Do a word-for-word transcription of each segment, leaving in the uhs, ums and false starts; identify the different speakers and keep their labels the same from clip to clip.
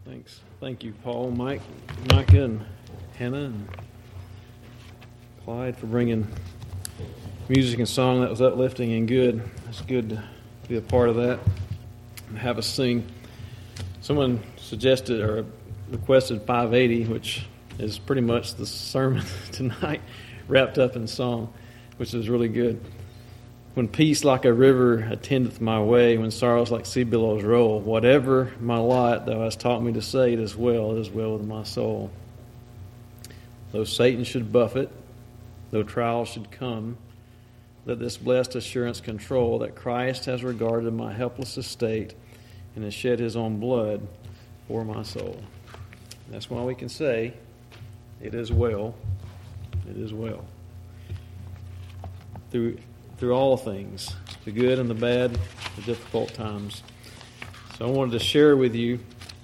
Speaker 1: Thanks. Thank you, Paul, Mike, Micah, and Hannah, and Clyde for bringing music and song that was uplifting and good. It's good to be a part of that and have us sing. Someone suggested or requested five eighty, which is pretty much the sermon tonight wrapped up in song, which is really good. When peace like a river attendeth my way, when sorrows like sea billows roll, whatever my lot thou hast taught me to say, it is well, it is well with my soul. Though Satan should buffet, though trials should come, let this blessed assurance control that Christ has regarded my helpless estate and has shed his own blood for my soul. That's why we can say, it is well, it is well. Through through all things, the good and the bad, the difficult times. So I wanted to share with you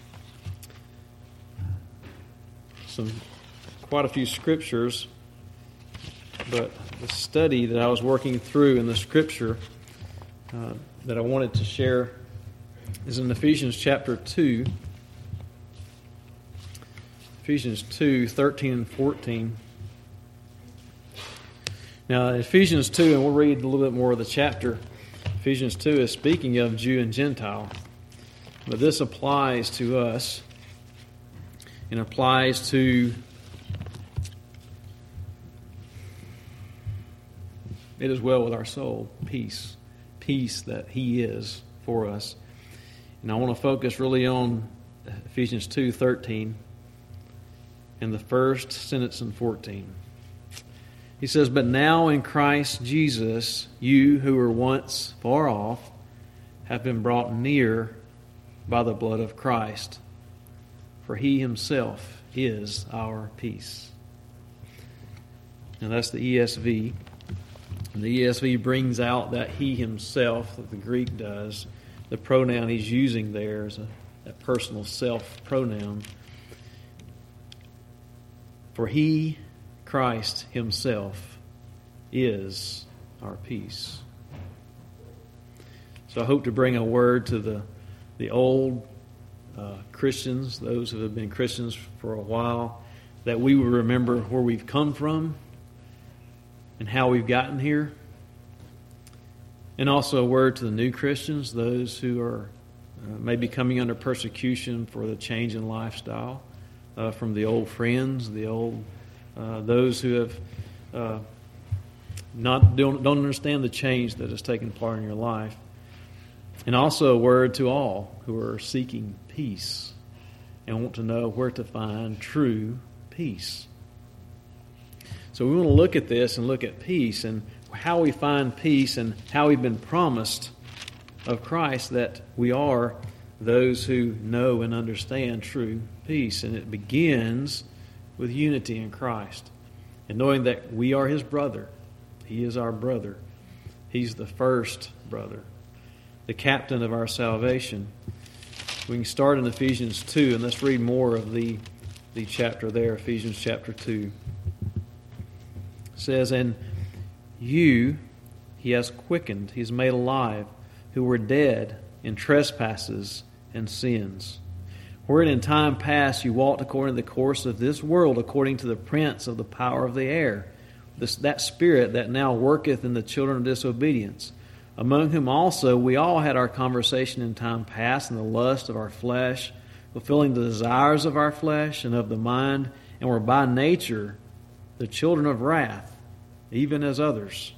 Speaker 1: some quite a few scriptures, but the study that I was working through in the scripture uh, that I wanted to share is in Ephesians chapter two. Ephesians two, thirteen and fourteen. Now, Ephesians two, and we'll read a little bit more of the chapter. Ephesians two is speaking of Jew and Gentile. But this applies to us and applies to it is well with our soul, peace, peace that He is for us. And I want to focus really on Ephesians two, thirteen and the first sentence in fourteen. He says, "But now in Christ Jesus, you who were once far off have been brought near by the blood of Christ, for He Himself is our peace." Now that's the E S V. And the E S V brings out that He Himself, that the Greek does. The pronoun He's using there is a, a personal self pronoun. For He, Christ Himself, is our peace. So I hope to bring a word to the the old uh, Christians, those who have been Christians for a while, that we will remember where we've come from and how we've gotten here. And also a word to the new Christians, those who are uh, maybe coming under persecution for the change in lifestyle uh, from the old friends, the old Uh, those who have uh, not don't, don't understand the change that has taken part in your life. And also a word to all who are seeking peace and want to know where to find true peace. So we want to look at this and look at peace and how we find peace and how we've been promised of Christ that we are those who know and understand true peace. And it begins with unity in Christ and knowing that we are His brother. He is our brother. He's the first brother, the captain of our salvation. We can start in Ephesians two, and let's read more of the, the chapter there, Ephesians chapter two. It says, "And you He has quickened, He has made alive, who were dead in trespasses and sins, wherein in time past you walked according to the course of this world, according to the prince of the power of the air, this, that spirit that now worketh in the children of disobedience, among whom also we all had our conversation in time past in the lust of our flesh, fulfilling the desires of our flesh and of the mind, and were by nature the children of wrath, even as others.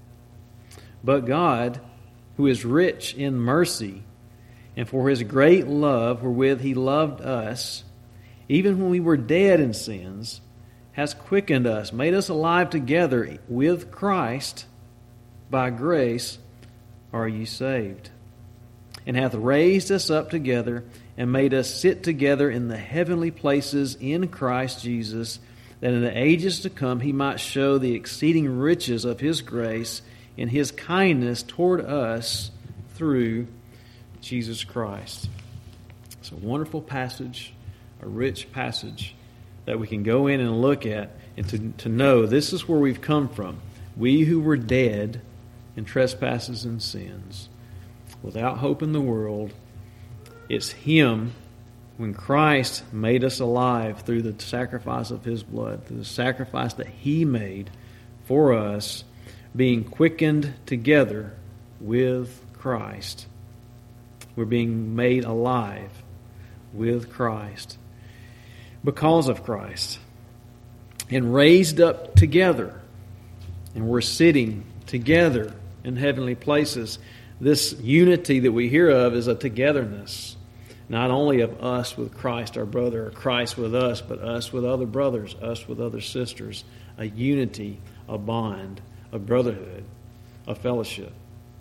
Speaker 1: But God, who is rich in mercy, and for His great love wherewith He loved us, even when we were dead in sins, has quickened us, made us alive together with Christ. By grace are ye saved, and hath raised us up together, and made us sit together in the heavenly places in Christ Jesus, that in the ages to come He might show the exceeding riches of His grace in His kindness toward us through Jesus Christ. It's a wonderful passage, a rich passage that we can go in and look at and to, to know this is where we've come from. We who were dead in trespasses and sins, without hope in the world, it's Him when Christ made us alive through the sacrifice of His blood, through the sacrifice that He made for us, being quickened together with Christ. We're being made alive with Christ because of Christ, and raised up together, and we're sitting together in heavenly places. This unity that we hear of is a togetherness, not only of us with Christ, our brother, or Christ with us, but us with other brothers, us with other sisters, a unity, a bond, a brotherhood, a fellowship.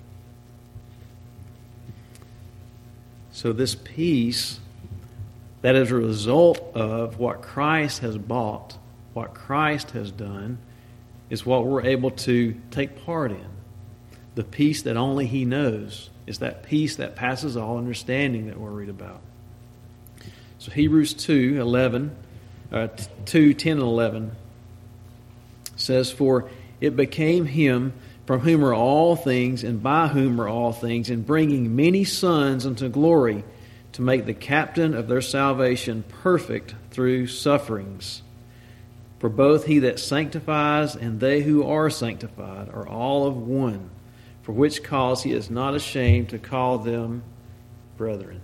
Speaker 1: So this peace that is a result of what Christ has bought, what Christ has done, is what we're able to take part in. The peace that only He knows is that peace that passes all understanding that we'll read about. So Hebrews two, eleven, uh, two, ten and eleven says, "For it became Him from whom are all things, and by whom are all things, in bringing many sons unto glory, to make the captain of their salvation perfect through sufferings. For both He that sanctifies and they who are sanctified are all of one, for which cause He is not ashamed to call them brethren."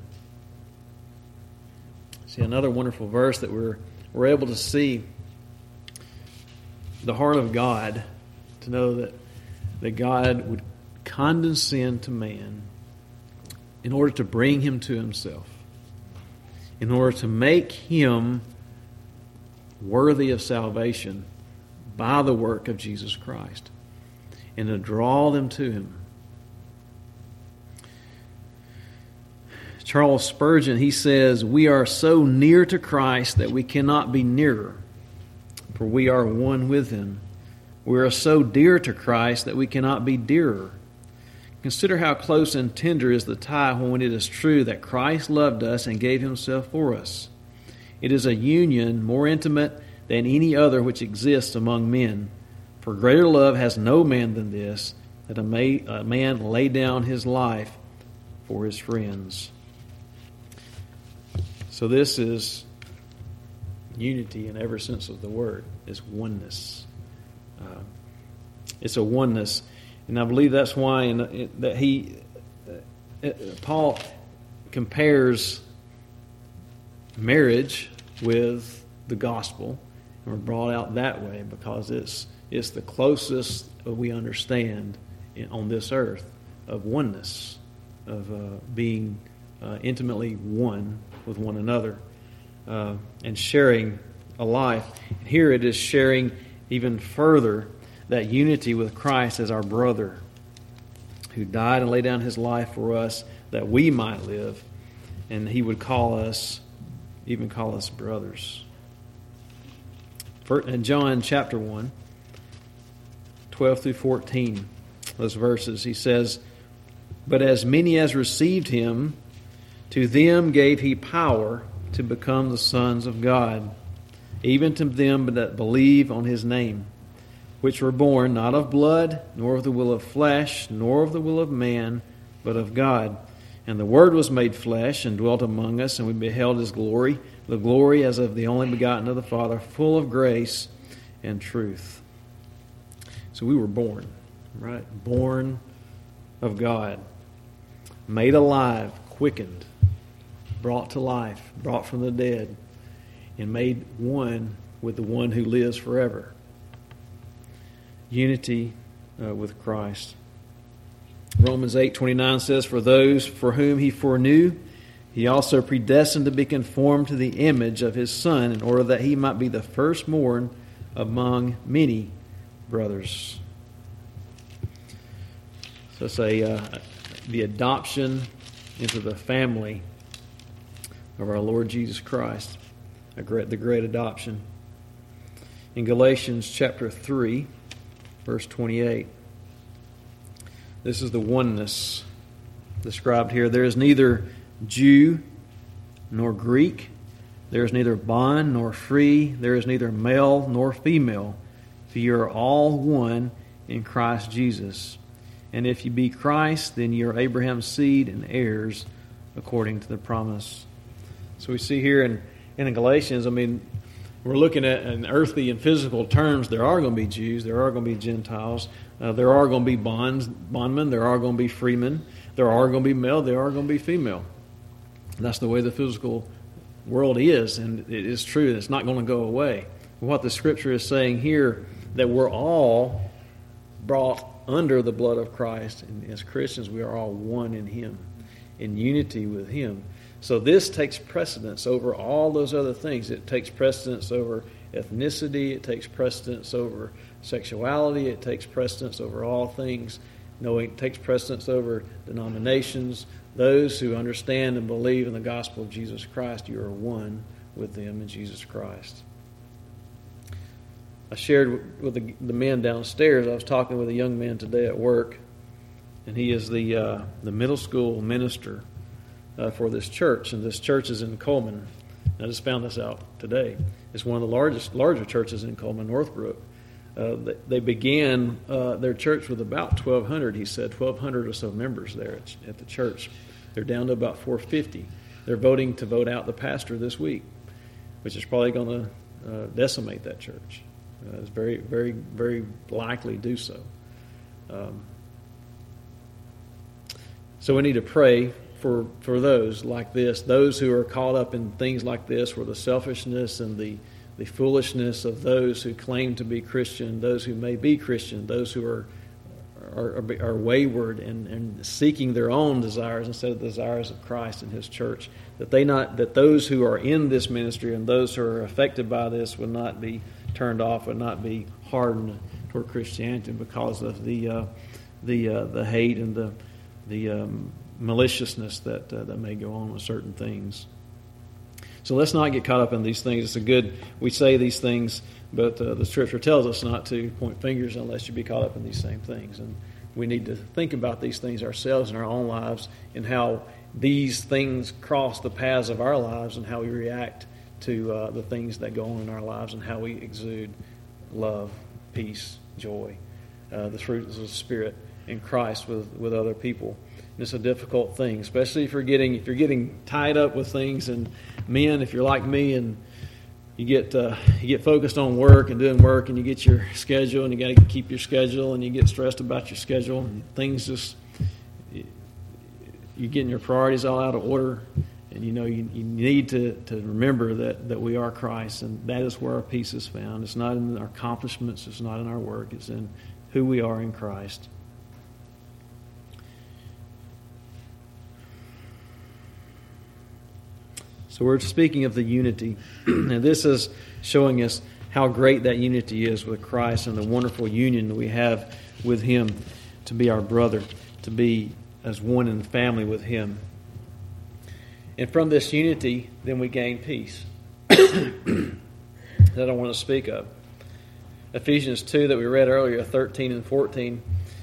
Speaker 1: See, another wonderful verse that we're, we're able to see the heart of God, to know that, that God would condescend to man in order to bring him to Himself, in order to make him worthy of salvation by the work of Jesus Christ, and to draw them to Him. Charles Spurgeon, he says, "We are so near to Christ that we cannot be nearer, for we are one with Him. We are so dear to Christ that we cannot be dearer. Consider how close and tender is the tie when it is true that Christ loved us and gave Himself for us. It is a union more intimate than any other which exists among men. For greater love has no man than this, that a man lay down his life for his friends." So this is unity in every sense of the word. It's oneness. Uh, it's a oneness. And I believe that's why in, in, that he, uh, Paul compares marriage with the gospel, and we're brought out that way because it's it's the closest we understand in, on this earth of oneness, of uh, being uh, intimately one with one another, uh, and sharing a life. And here it is sharing even further that unity with Christ as our brother, who died and laid down His life for us that we might live, and He would call us, even call us brothers. In John chapter one, twelve through fourteen, those verses, he says, "But as many as received Him, to them gave He power to become the sons of God, even to them that believe on His name, which were born not of blood, nor of the will of flesh, nor of the will of man, but of God. And the Word was made flesh and dwelt among us, and we beheld His glory, the glory as of the only begotten of the Father, full of grace and truth." So we were born, right? Born of God, made alive, quickened, brought to life, brought from the dead, and made one with the one who lives forever. Unity uh, with Christ. Romans eight twenty-nine says, "For those for whom He foreknew, He also predestined to be conformed to the image of His Son, in order that He might be the firstborn among many brothers." So it's a, uh, the adoption into the family of our Lord Jesus Christ, a great, the great adoption. In Galatians chapter three, verse twenty-eight, this is the oneness described here. "There is neither Jew nor Greek. There is neither bond nor free. There is neither male nor female. For you are all one in Christ Jesus. And if you be Christ, then you are Abraham's seed and heirs according to the promise." So we see here in, in Galatians, I mean, we're looking at in earthly and physical terms. There are going to be Jews. There are going to be Gentiles. Uh, there are going to be bonds, bondmen. There are going to be freemen. There are going to be male. There are going to be female. And that's the way the physical world is, and it is true. It's not going to go away. What the Scripture is saying here, that we're all brought under the blood of Christ, and as Christians, we are all one in Him, in unity with Him. So this takes precedence over all those other things. It takes precedence over ethnicity. It takes precedence over sexuality. It takes precedence over all things. No, it takes precedence over denominations. Those who understand and believe in the gospel of Jesus Christ, you are one with them in Jesus Christ. I shared with the, the men downstairs. I was talking with a young man today at work, and he is the uh, the middle school minister Uh, for this church, and this church is in Coleman. I just found this out today. It's one of the largest, larger churches in Coleman, Northbrook. Uh, they, they began uh, their church with about twelve hundred. He said twelve hundred or so members there at, at the church. They're down to about four fifty. They're voting to vote out the pastor this week, which is probably going to uh, decimate that church. Uh, it's very, very, very likely do so. Um, so we need to pray For, for those like this, those who are caught up in things like this, where the selfishness and the, the foolishness of those who claim to be Christian, those who may be Christian, those who are are, are wayward and, and seeking their own desires instead of the desires of Christ and His church, that they not that those who are in this ministry and those who are affected by this would not be turned off, would not be hardened toward Christianity because of the uh, the uh, the hate and the the um, maliciousness that uh, that may go on with certain things. So let's not get caught up in these things. It's a good, we say these things, but uh, the Scripture tells us not to point fingers unless you be caught up in these same things. And we need to think about these things ourselves in our own lives and how these things cross the paths of our lives and how we react to uh, the things that go on in our lives and how we exude love, peace, joy, uh, the fruits of the Spirit in Christ with, with other people. It's a difficult thing, especially if you're getting if you're getting tied up with things. And men, if you're like me and you get uh, you get focused on work and doing work, and you get your schedule, and you got to keep your schedule, and you get stressed about your schedule, and things just you're getting your priorities all out of order. And you know you, you need to, to remember that, that we are Christ, and that is where our peace is found. It's not in our accomplishments, it's not in our work, it's in who we are in Christ. So we're speaking of the unity, and this is showing us how great that unity is with Christ and the wonderful union that we have with Him, to be our brother, to be as one in the family with Him. And from this unity, then we gain peace that I want to speak of. Ephesians two that we read earlier, thirteen and fourteen,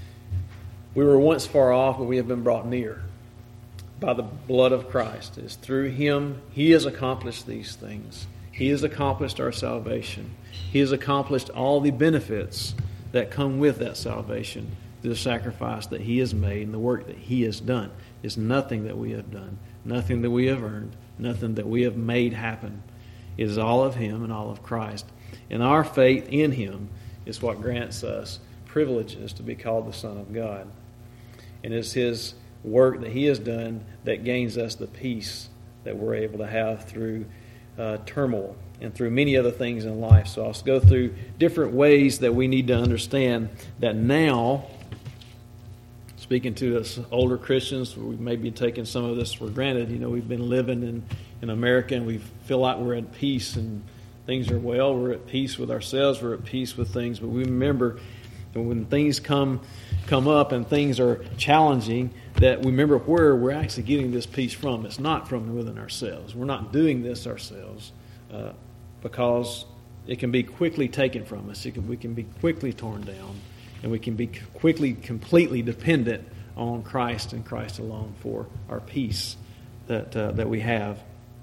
Speaker 1: we were once far off, but we have been brought near by the blood of Christ. It's through Him, He has accomplished these things. He has accomplished our salvation. He has accomplished all the benefits that come with that salvation, the sacrifice that He has made and the work that He has done. It's nothing that we have done, nothing that we have earned, nothing that we have made happen. It is all of Him and all of Christ. And our faith in Him is what grants us privileges to be called the Son of God. And it's His work that He has done that gains us the peace that we're able to have through uh, turmoil and through many other things in life. So I'll go through different ways that we need to understand that now, speaking to us older Christians, we may be taking some of this for granted. You know, we've been living in, in America and we feel like we're at peace and things are well. We're at peace with ourselves. We're at peace with things. But we remember that when things come come up and things are challenging, that we remember where we're actually getting this peace from. It's not from within ourselves. We're not doing this ourselves uh, because it can be quickly taken from us. It can, we can be quickly torn down, and we can be quickly, completely dependent on Christ and Christ alone for our peace that uh, that we have.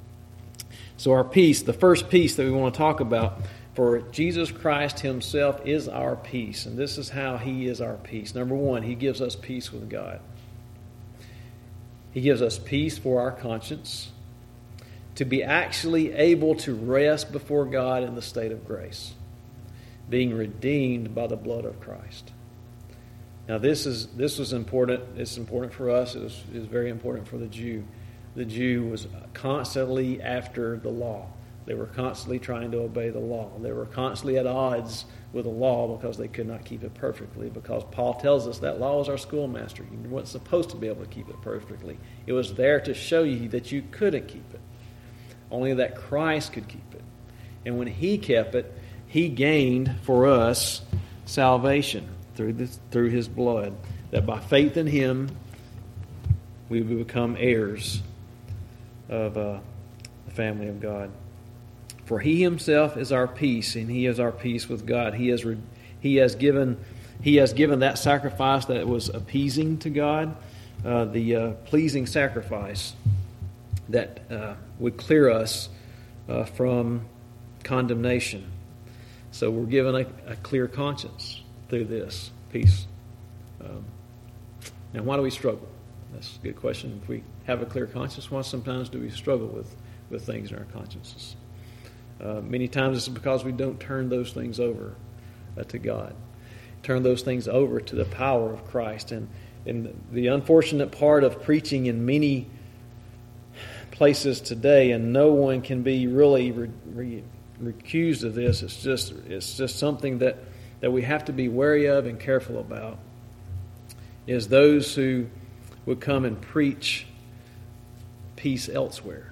Speaker 1: So our peace, the first peace that we want to talk about, for Jesus Christ Himself is our peace, and this is how He is our peace. Number one, He gives us peace with God. He gives us peace for our conscience. to be actually able to rest before God in the state of grace, being redeemed by the blood of Christ. Now this is this was important. It's important for us. It was, it was very important for the Jew. The Jew was constantly after the law. They were constantly trying to obey the law. They were constantly at odds with the law because they could not keep it perfectly. Because Paul tells us that law was our schoolmaster. You weren't supposed to be able to keep it perfectly. It was there to show you that you couldn't keep it. Only that Christ could keep it. And when He kept it, He gained for us salvation through this, through His blood. That by faith in Him, we would become heirs of uh, the family of God. For He Himself is our peace, and He is our peace with God. He has re- He has given He has given that sacrifice that was appeasing to God, uh, the uh, pleasing sacrifice that uh, would clear us uh, from condemnation. So we're given a, a clear conscience through this peace. Um, now, why do we struggle? That's a good question. If we have a clear conscience, why sometimes do we struggle with, with things in our consciences? Uh, many times it's because we don't turn those things over uh, to God. Turn those things over to the power of Christ. And, and the unfortunate part of preaching in many places today, and no one can be really re, re, recused of this, it's just it's just something that, that we have to be wary of and careful about, is those who would come and preach peace elsewhere.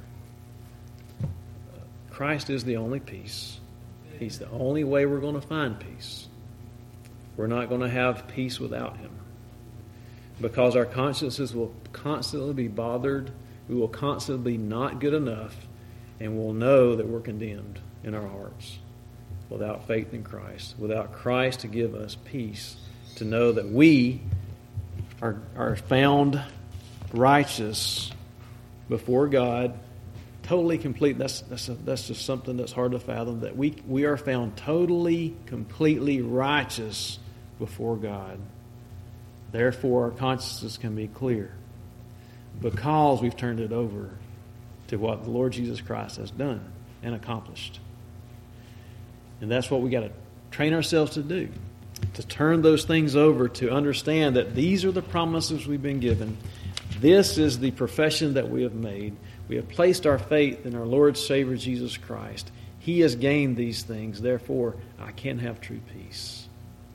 Speaker 1: Christ is the only peace. He's the only way we're going to find peace. We're not going to have peace without Him, because our consciences will constantly be bothered. We will constantly be not good enough, and we'll know that we're condemned in our hearts without faith in Christ, without Christ to give us peace, to know that we are, are found righteous before God, totally complete. That's that's a, that's just something that's hard to fathom, that we we are found totally, completely righteous before God. Therefore, our consciences can be clear, because we've turned it over to what the Lord Jesus Christ has done and accomplished. And that's what we got to train ourselves to do, to turn those things over, to understand that these are the promises we've been given. This is the profession that we have made. We have placed our faith in our Lord Savior Jesus Christ. He has gained these things. Therefore, I can have true peace.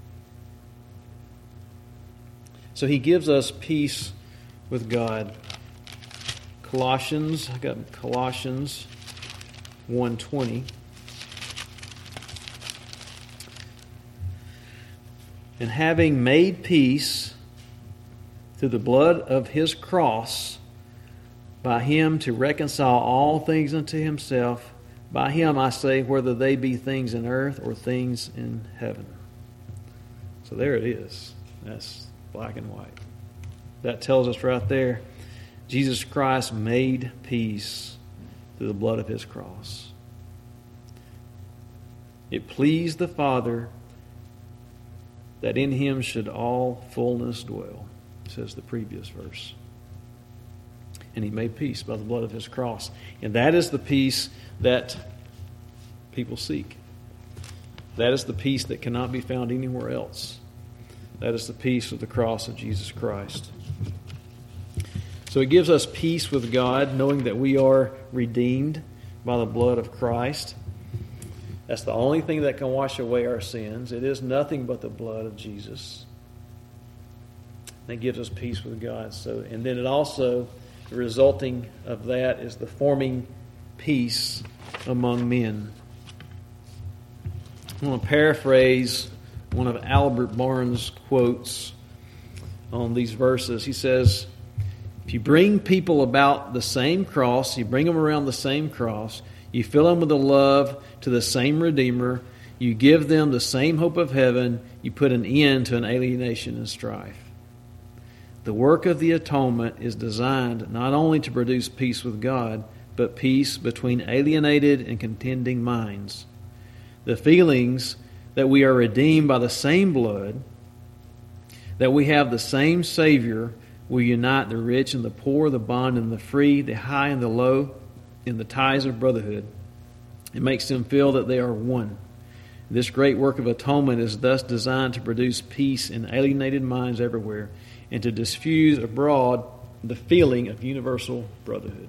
Speaker 1: So He gives us peace with God. Colossians, I got Colossians one twenty. And having made peace through the blood of His cross, by Him to reconcile all things unto Himself, by Him I say, whether they be things in earth or things in heaven. So there it is. That's black and white. That tells us right there, Jesus Christ made peace through the blood of His cross. It pleased the Father that in Him should all fullness dwell, says the previous verse. And He made peace by the blood of His cross. And that is the peace that people seek. That is the peace that cannot be found anywhere else. That is the peace of the cross of Jesus Christ. So it gives us peace with God, knowing that we are redeemed by the blood of Christ. That's the only thing that can wash away our sins. It is nothing but the blood of Jesus. That gives us peace with God. So, and then it also, the resulting of that is the forming peace among men. I want to paraphrase one of Albert Barnes' quotes on these verses. He says, if you bring people about the same cross, you bring them around the same cross, you fill them with the love to the same Redeemer, you give them the same hope of heaven, you put an end to an alienation and strife. The work of the atonement is designed not only to produce peace with God, but peace between alienated and contending minds. The feelings that we are redeemed by the same blood, that we have the same Savior, will unite the rich and the poor, the bond and the free, the high and the low, in the ties of brotherhood. It makes them feel that they are one. This great work of atonement is thus designed to produce peace in alienated minds everywhere and to diffuse abroad the feeling of universal brotherhood.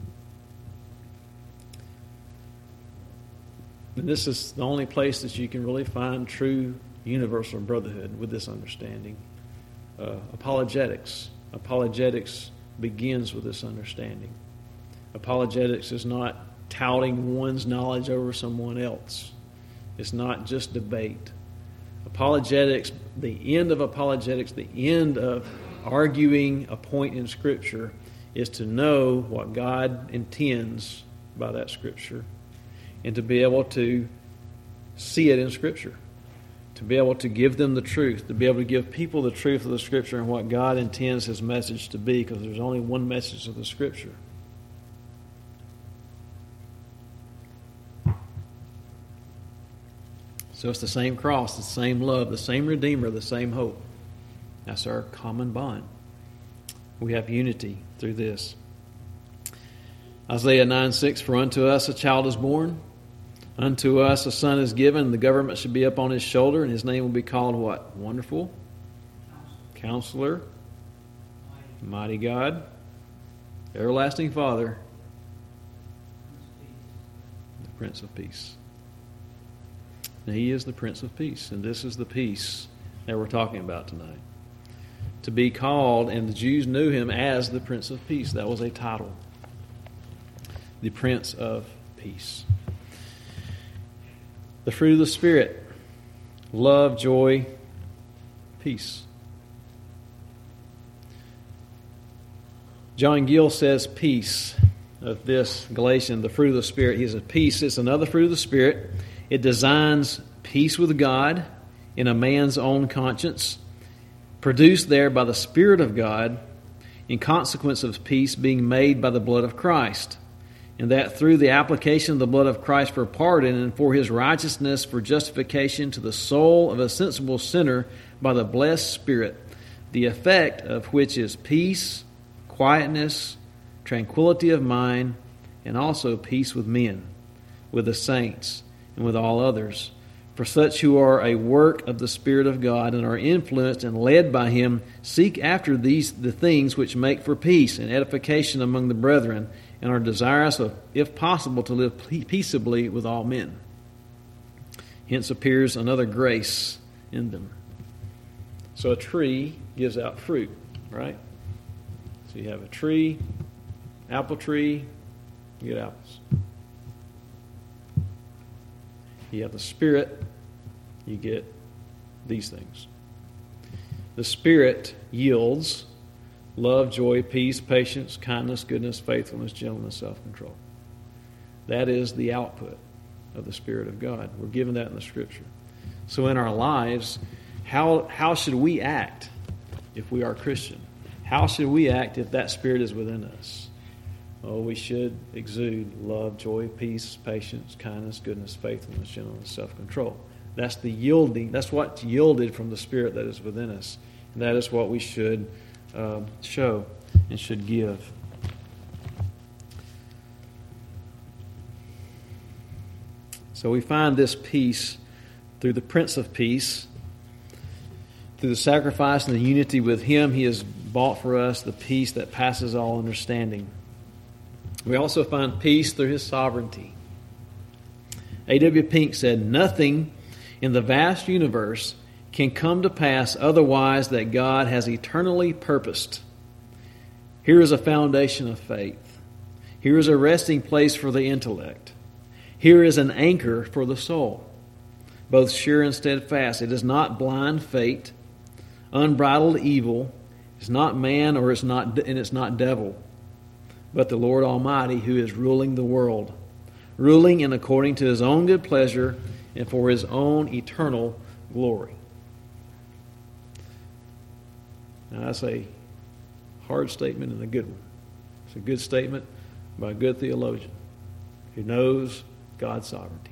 Speaker 1: And this is the only place that you can really find true universal brotherhood with this understanding. Uh, apologetics. Apologetics begins with this understanding. Apologetics is not touting one's knowledge over someone else. It's not just debate. Apologetics, the end of apologetics, the end of arguing a point in Scripture is to know what God intends by that Scripture and to be able to see it in Scripture, to be able to give them the truth, to be able to give people the truth of the Scripture and what God intends His message to be, because there's only one message of the Scripture. So it's the same cross, the same love, the same Redeemer, the same hope. That's our common bond. We have unity through this. Isaiah nine six, for unto us a child is born, unto us a son is given, the government should be upon his shoulder, and his name will be called what? Wonderful, Counselor, Mighty God, Everlasting Father, the Prince of Peace. Now, He is the Prince of Peace, and this is the peace that we're talking about tonight. To be called, and the Jews knew Him as the Prince of Peace. That was a title. The Prince of Peace. The fruit of the Spirit: love, joy, peace. John Gill says peace of this Galatian, the fruit of the Spirit. He says peace is another fruit of the Spirit. It designs peace with God in a man's own conscience, produced there by the Spirit of God, in consequence of peace being made by the blood of Christ, and that through the application of the blood of Christ for pardon and for His righteousness for justification to the soul of a sensible sinner by the blessed Spirit, the effect of which is peace, quietness, tranquility of mind, and also peace with men, with the saints, and with all others. For such who are a work of the Spirit of God and are influenced and led by Him, seek after these the things which make for peace and edification among the brethren, and are desirous of, if possible, to live peaceably with all men. Hence appears another grace in them. So a tree gives out fruit, right? So you have a tree, apple tree, you get apples. You have the Spirit, you get these things. The Spirit yields love, joy, peace, patience, kindness, goodness, faithfulness, gentleness, self-control. That is the output of the Spirit of God. We're given that in the Scripture. So in our lives, how, how should we act if we are Christian? How should we act if that Spirit is within us? Oh, we should exude love, joy, peace, patience, kindness, goodness, faithfulness, gentleness, self-control. That's the yielding. That's what's yielded from the Spirit that is within us. And that is what we should um, show and should give. So we find this peace through the Prince of Peace. Through the sacrifice and the unity with Him, He has bought for us the peace that passes all understanding. We also find peace through His sovereignty. A W Pink said, nothing in the vast universe can come to pass otherwise that God has eternally purposed. Here is a foundation of faith. Here is a resting place for the intellect. Here is an anchor for the soul, both sure and steadfast. It is not blind fate, unbridled evil. It's not man, or it's not, and it's not devil, but the Lord Almighty, who is ruling the world, ruling in according to His own good pleasure and for His own eternal glory. Now, that's a hard statement and a good one. It's a good statement by a good theologian who knows God's sovereignty.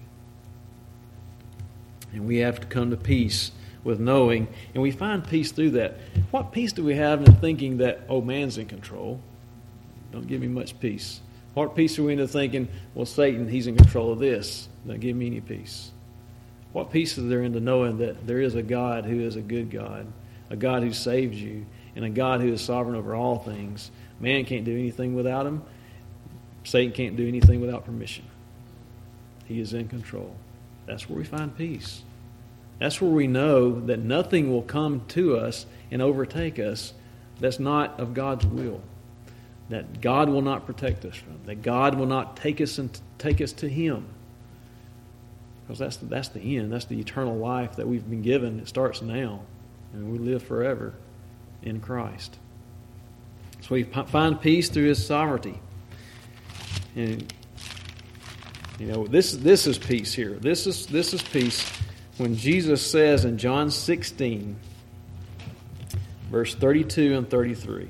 Speaker 1: And we have to come to peace with knowing, and we find peace through that. What peace do we have in thinking that, oh, man's in control? Don't give me much peace. What peace are we into thinking, well, Satan, he's in control of this. Don't give me any peace. What peace is there into knowing that there is a God who is a good God, a God who saves you, and a God who is sovereign over all things? Man can't do anything without him. Satan can't do anything without permission. He is in control. That's where we find peace. That's where we know that nothing will come to us and overtake us that's not of God's will. That God will not protect us from. That God will not take us and take us to Him. Because that's the, that's the end. That's the eternal life that we've been given. It starts now. And we live forever in Christ. So we find peace through His sovereignty. And you know, this this is peace here. This is this is peace when Jesus says in John sixteen, verse thirty-two and thirty-three.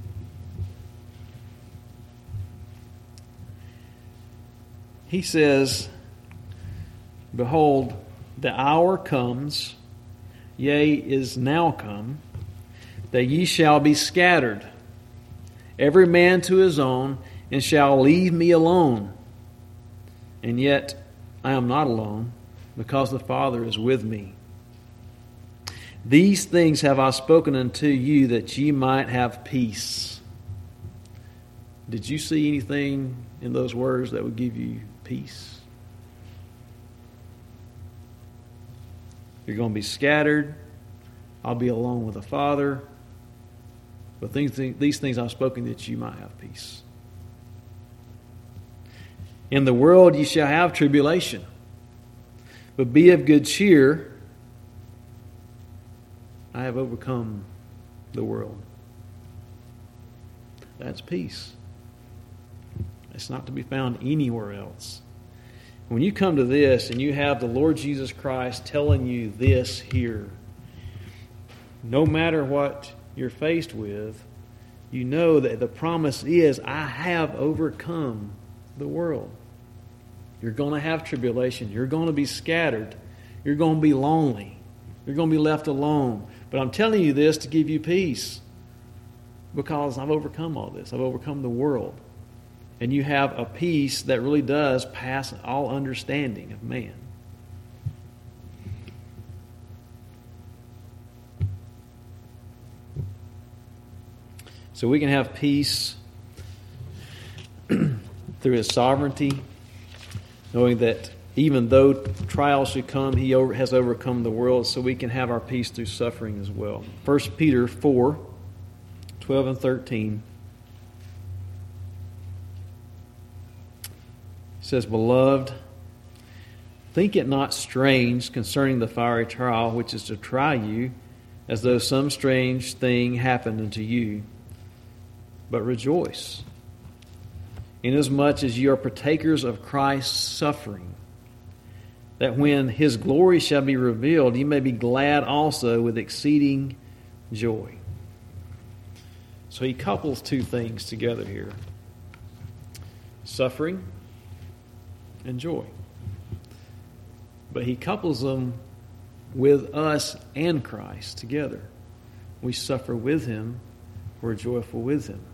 Speaker 1: He says, "Behold, the hour comes, yea, is now come, that ye shall be scattered, every man to his own, and shall leave me alone. And yet I am not alone, because the Father is with me. These things have I spoken unto you, that ye might have peace." Did you see anything in those words that would give you peace? You're going to be scattered. I'll be alone with the Father. But these, these things I've spoken that you might have peace. In the world ye shall have tribulation, but be of good cheer. I have overcome the world. That's peace. It's not to be found anywhere else. When you come to this and you have the Lord Jesus Christ telling you this here, no matter what you're faced with, you know that the promise is, I have overcome the world. You're going to have tribulation. You're going to be scattered. You're going to be lonely. You're going to be left alone. But I'm telling you this to give you peace, because I've overcome all this. I've overcome the world. And you have a peace that really does pass all understanding of man. So we can have peace through His sovereignty, knowing that even though trials should come, He over, has overcome the world, so we can have our peace through suffering as well. First Peter four, twelve and thirteen says, "Beloved, think it not strange concerning the fiery trial which is to try you, as though some strange thing happened unto you. But rejoice, inasmuch as ye are partakers of Christ's suffering, that when His glory shall be revealed, ye may be glad also with exceeding joy." So he couples two things together here: suffering and joy. But he couples them with us and Christ together. We suffer with Him, we're joyful with Him.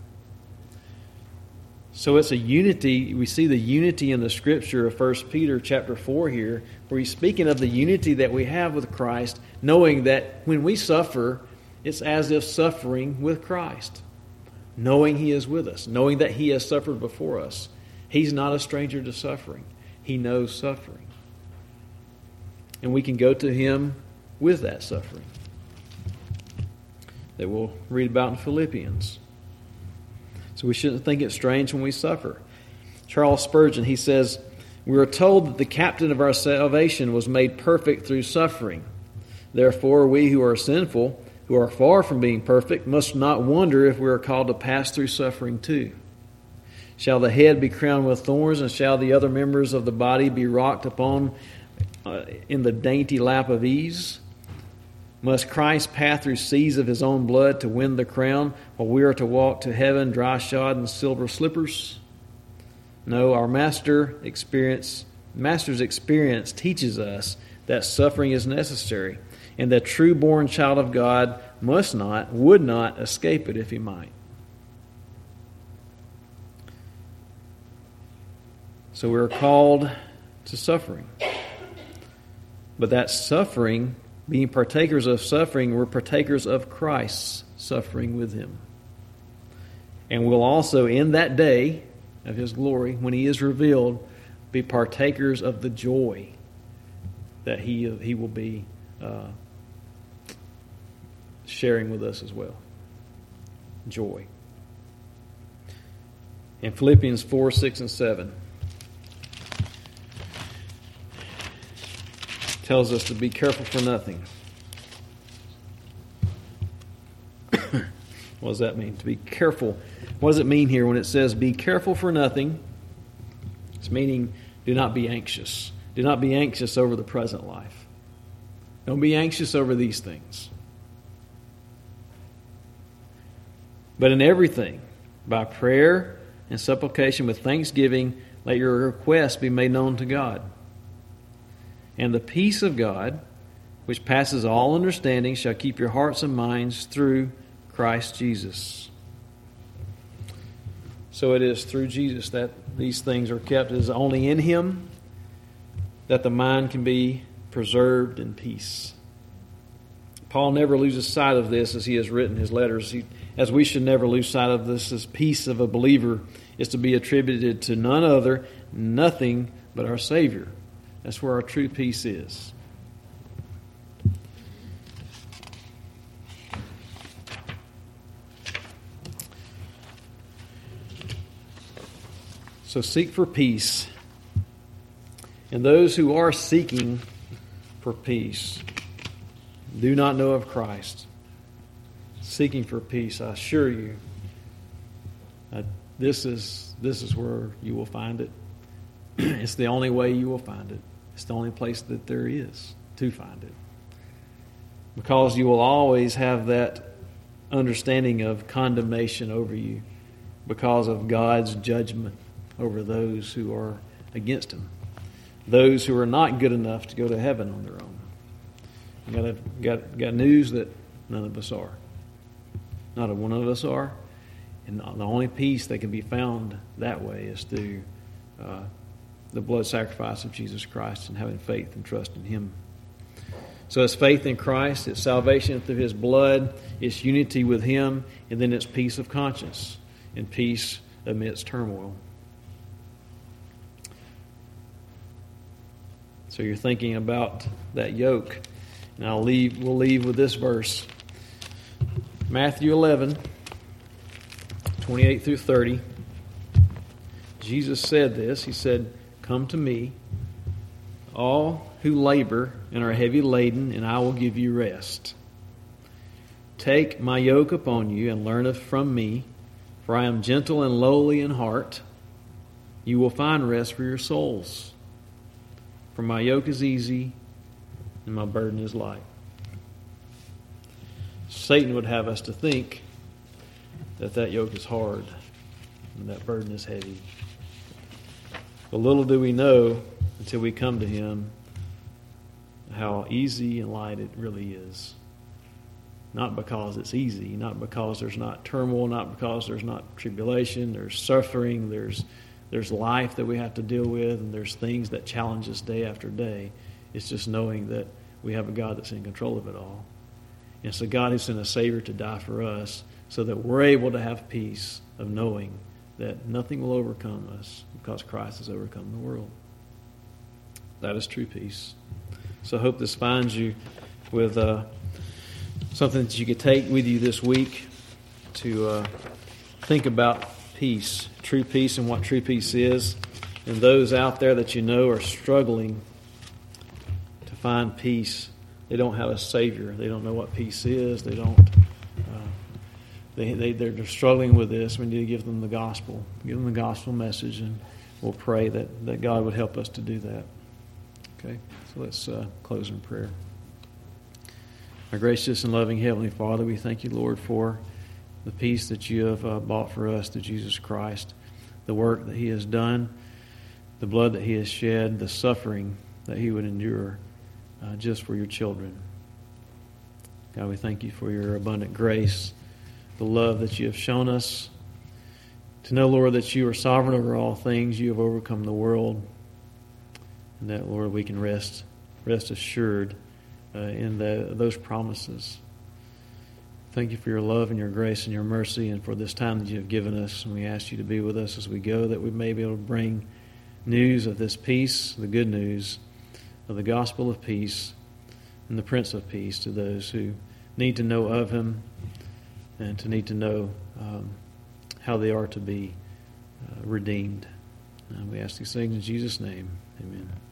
Speaker 1: So it's a unity. We see the unity in the Scripture of First Peter chapter four here, where he's speaking of the unity that we have with Christ, knowing that when we suffer, it's as if suffering with Christ, knowing He is with us, knowing that He has suffered before us. He's not a stranger to suffering. He knows suffering. And we can go to Him with that suffering that we'll read about in Philippians. So we shouldn't think it strange when we suffer. Charles Spurgeon, he says, "We are told that the captain of our salvation was made perfect through suffering. Therefore, we who are sinful, who are far from being perfect, must not wonder if we are called to pass through suffering too. Shall the head be crowned with thorns, and shall the other members of the body be rocked upon uh, in the dainty lap of ease? Must Christ pass through seas of His own blood to win the crown, while we are to walk to heaven dry-shod in silver slippers? No, our master experience, Master's experience teaches us that suffering is necessary, and the true-born child of God must not, would not escape it if he might." So we're called to suffering. But that suffering, being partakers of suffering, we're partakers of Christ's suffering with Him. And we'll also, in that day of His glory, when He is revealed, be partakers of the joy that He, he will be uh, sharing with us as well. Joy. In Philippians four, six, and seven, tells us to be careful for nothing. What does that mean? To be careful. What does it mean here when it says be careful for nothing? It's meaning do not be anxious. Do not be anxious over the present life. Don't be anxious over these things. But in everything, by prayer and supplication with thanksgiving, let your requests be made known to God. And the peace of God, which passes all understanding, shall keep your hearts and minds through Christ Jesus. So it is through Jesus that these things are kept. It is only in Him that the mind can be preserved in peace. Paul never loses sight of this as he has written his letters. He, as we should never lose sight of this, this peace of a believer is to be attributed to none other, nothing but our Savior. That's where our true peace is. So seek for peace. And those who are seeking for peace do not know of Christ. Seeking for peace, I assure you, uh, this is this is where you will find it. It's the only way you will find it. It's the only place that there is to find it. Because you will always have that understanding of condemnation over you because of God's judgment over those who are against Him. Those who are not good enough to go to heaven on their own. You got, got, got news that none of us are. Not a one of us are. And the only peace that can be found that way is through uh, the blood sacrifice of Jesus Christ and having faith and trust in Him. So it's faith in Christ, it's salvation through His blood, it's unity with Him, and then it's peace of conscience and peace amidst turmoil. So you're thinking about that yoke. And I'll leave, we'll leave with this verse. Matthew eleven, twenty-eight through thirty. Jesus said this. He said, "Come to me, all who labor and are heavy laden, and I will give you rest. Take my yoke upon you and learn it from me, for I am gentle and lowly in heart. You will find rest for your souls. For my yoke is easy and my burden is light." Satan would have us to think that that yoke is hard and that burden is heavy. But little do we know until we come to Him how easy and light it really is. Not because it's easy, not because there's not turmoil, not because there's not tribulation, there's suffering, there's There's life that we have to deal with, and there's things that challenge us day after day. It's just knowing that we have a God that's in control of it all. And it's a God who sent a Savior to die for us so that we're able to have peace of knowing that nothing will overcome us because Christ has overcome the world. That is true peace. So I hope this finds you with uh, something that you could take with you this week to uh, think about peace, true peace, and what true peace is. And those out there that you know are struggling to find peace, they don't have a Savior. They don't know what peace is. They don't. Uh, they they they're struggling with this. We need to give them the gospel, give them the gospel message, and we'll pray that that God would help us to do that. Okay, so let's uh, close in prayer. Our gracious and loving Heavenly Father, we thank you, Lord, for the peace that you have uh, bought for us through Jesus Christ, the work that He has done, the blood that He has shed, the suffering that He would endure uh, just for your children. God, we thank you for your abundant grace, the love that you have shown us, To know, Lord, that you are sovereign over all things. You have overcome the world. And that, Lord, we can rest, rest assured uh, in the, those promises. Thank you for your love and your grace and your mercy and for this time that you have given us. And we ask you to be with us as we go, that we may be able to bring news of this peace, the good news of the gospel of peace and the Prince of Peace to those who need to know of him and to need to know um, how they are to be uh, redeemed. And we ask these things in Jesus' name. Amen.